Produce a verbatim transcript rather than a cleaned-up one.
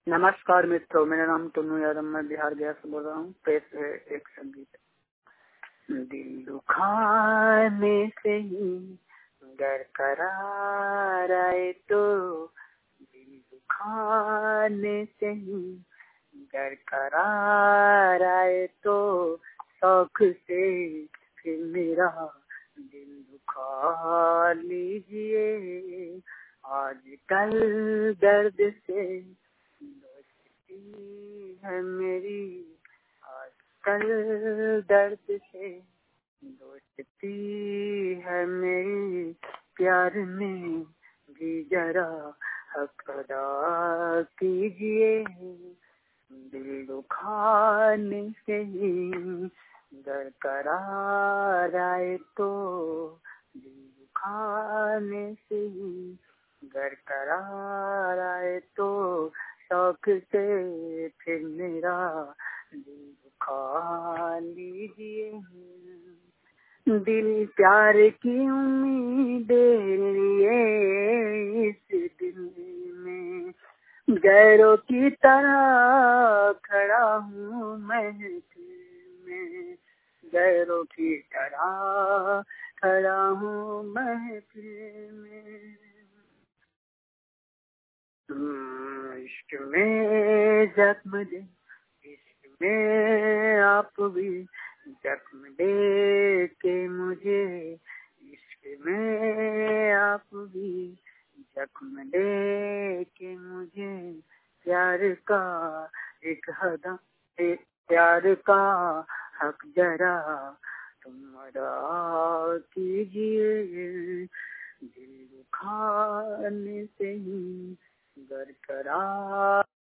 नमस्कार मित्रों, मेरा नाम टुन्नू यादव, मैं बिहार गया से बोल रहा हूँ। पेश है एक संगीत। दिल दुखाने से ही डर करार आए तो, दिल दुखाने से ही डर करार आए तो, शौक से फिर मेरा दिल दुखा लीजिए। आजकल दर्द से दोस्ती है मेरी, आजकल दर्द से दोस्ती है मेरी, प्यार में भी जरा हक अदा कीजिए। दिल दुखाने से ही डर करार आए तो, दिल दुखाने से ही घर करार आए तो, शौक से फिर मेरा दिल दुखा लीजिए। दिल प्यार की उम्मीदें लिए इस दिल में गैरों की तरह खड़ा हूँ महफिल में, गैरों की तरह खड़ा हूँ महफिल में। इश्क में जख्म दे, इश्क में आप भी जख्म दे के मुझे, इश्क में आप भी जख्म दे के मुझे, प्यार का एक हदा, एक प्यार का हक जरा तुम अदा कीजिए। दिल दुखाने से ही घर करार